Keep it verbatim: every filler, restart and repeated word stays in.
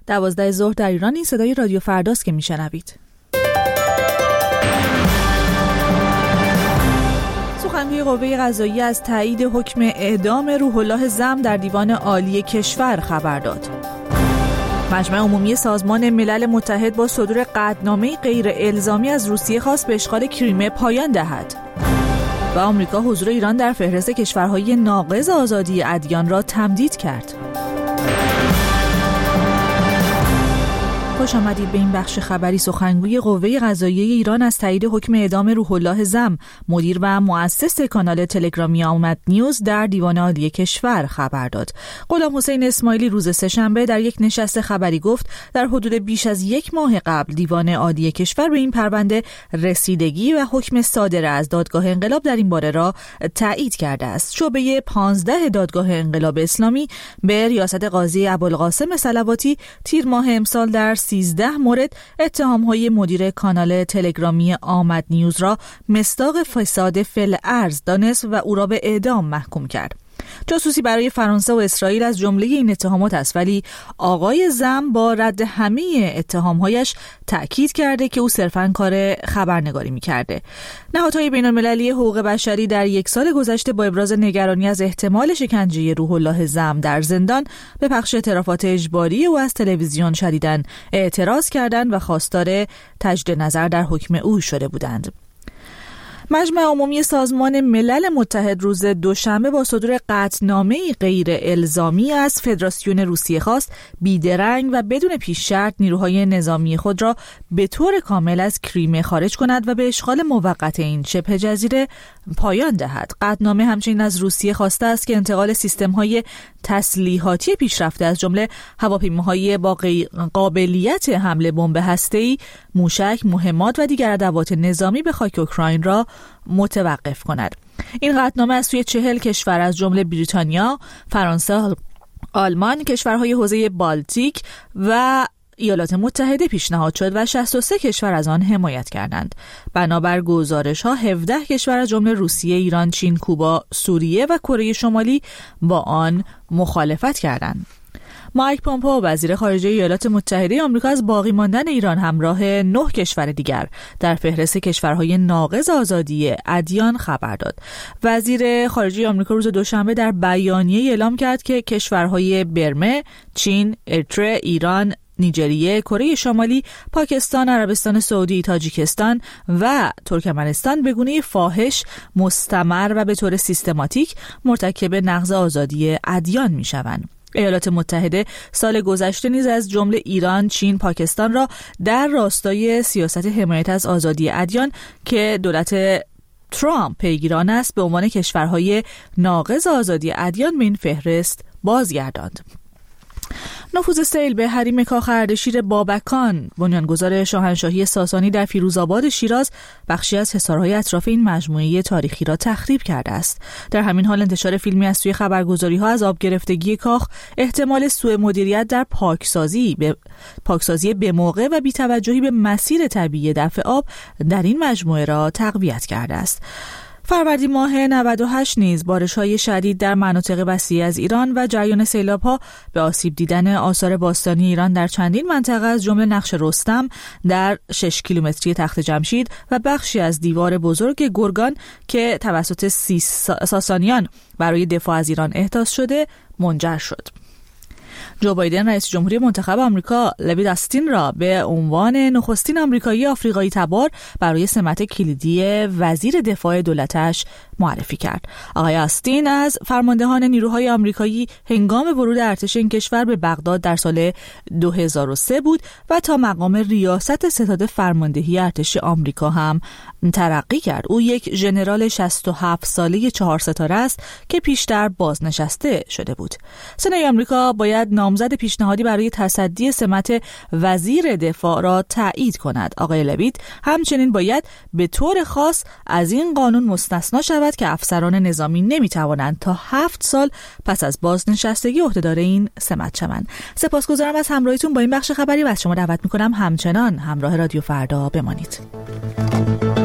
دوازده ظهر در ایران. این صدای رادیو فرداست که میشنوید. سخنگوی قوه قضاییه از تایید حکم اعدام روح الله زم در دیوان عالی کشور خبر داد. مجمع عمومی سازمان ملل متحد با صدور قطعنامه غیر الزامی از روسیه خواست به اشغال کریمه پایان دهد. و آمریکا حضور ایران در فهرست کشورهای ناقض آزادی ادیان را تمدید کرد. خوش آمدید به این بخش خبری. سخنگوی قوه قضاییه ایران از تایید حکم اعدام روح الله زم، مدیر و مؤسس کانال تلگرامی آمد نیوز، در دیوان عالی کشور خبر داد. غلام حسین اسماعیلی روز سه‌شنبه در یک نشست خبری گفت در حدود بیش از یک ماه قبل دیوان عالی کشور به این پرونده رسیدگی و حکم صادر از دادگاه انقلاب در این باره را تایید کرده است. شعبه پانزده دادگاه انقلاب اسلامی به ریاست قاضی ابوالقاسم صلواتی تیر ماه امسال در سیزده مورد اتهام‌های مدیر کانال تلگرامی آمد نیوز را مصداق فساد فی الارض دانست و او را به اعدام محکوم کرد. جاسوسی برای فرانسه و اسرائیل از جمله این اتهامات است، ولی آقای زم با رد همه اتهام‌هایش تأکید کرده که او صرفاً کار خبرنگاری می‌کرده. نهادهای بین‌المللی حقوق بشری در یک سال گذشته با ابراز نگرانی از احتمال شکنجه روح الله زم در زندان به پخش اعترافات اجباری او از تلویزیون شدیداً اعتراض کردند و خواستار تجدید نظر در حکم او شده بودند. مجمع عمومی سازمان ملل متحد روز دوشنبه با صدور قطعنامه‌ای غیر الزامی از فدراسیون روسیه خواست بیدرنگ و بدون پیش شرط نیروهای نظامی خود را به طور کامل از کریمه خارج کند و به اشغال موقت این شبه جزیره پایان دهد. قطعنامه همچنین از روسیه خواسته است که انتقال سیستم‌های تسلیحاتی پیشرفته از جمله هواپیماهای با قابلیت حمل بمب هسته‌ای، موشک، مهمات و دیگر ادوات نظامی به خاک اوکراین را متوقف کند. این قطعنامه از سوی چهل کشور از جمله بریتانیا، فرانسه، آلمان، کشورهای حوزه بالتیک و ایالات متحده پیشنهاد شد و شصت و سه کشور از آن حمایت کردند. بنابر گزارش‌ها هفده کشور از جمله روسیه، ایران، چین، کوبا، سوریه و کره شمالی با آن مخالفت کردند. مایک پومپئو وزیر خارجه ایالات متحده آمریکا از باقی ماندن ایران همراه نه کشور دیگر در فهرست کشورهای ناقض آزادی ادیان خبر داد. وزیر خارجه آمریکا روز دوشنبه در بیانیه اعلام کرد که کشورهای برمه، چین، اریتره، ایران، نیجریه، کره شمالی، پاکستان، عربستان سعودی، تاجیکستان و ترکمنستان به گونه فاحش، مستمر و به طور سیستماتیک مرتکب نقض آزادی ادیان می‌شوند. ایالات متحده سال گذشته نیز از جمله ایران، چین، پاکستان را در راستای سیاست حمایت از آزادی ادیان که دولت ترامپ پیگیران است به عنوان کشورهای ناقض آزادی ادیان به این فهرست بازگرداند. نفوذ سیل به حریم کاخ اردشیر بابکان، بنیانگذار شاهنشاهی ساسانی در فیروزآباد شیراز، بخشی از حصارهای اطراف این مجموعه تاریخی را تخریب کرده است. در همین حال انتشار فیلمی از سوی خبرگزاری‌ها از آب گرفتگی کاخ، احتمال سوء مدیریت در پاکسازی به پاکسازی به موقع و بی‌توجهی به مسیر طبیعی دفع آب در این مجموعه را تقویت کرده است. فروردین ماه نود و هشت نیز بارش‌های شدید در مناطق وسیع از ایران و جریان سیلاب‌ها به آسیب دیدن آثار باستانی ایران در چندین منطقه از جمله نقش رستم در شش کیلومتری تخت جمشید و بخشی از دیوار بزرگ گرگان که توسط ساسانیان برای دفاع از ایران احداث شده منجر شد. جو بایدن رئیس جمهوری منتخب آمریکا لوید آستین را به عنوان نخستین آمریکایی آفریقایی تبار برای سمت کلیدی وزیر دفاع دولتش معرفی کرد. آقای آستین از فرماندهان نیروهای آمریکایی هنگام ورود ارتش این کشور به بغداد در سال دو هزار و سه بود و تا مقام ریاست ستاد فرماندهی ارتش آمریکا هم ترقی کرد. او یک ژنرال شصت و هفت ساله چهار ستاره است که پیشتر بازنشسته شده بود. سنای آمریکا باید نامزد پیشنهادی برای تصدی سمت وزیر دفاع را تایید کند. آقای لوید همچنین باید به طور خاص از این قانون مستثنا شود که افسران نظامی نمیتوانند تا هفت سال پس از بازنشستگی عهدهدار این سمت شوند. سپاسگزارم از همراهیتون با این بخش خبری و از شما دعوت میکنم همچنان همراه رادیو فردا بمانید.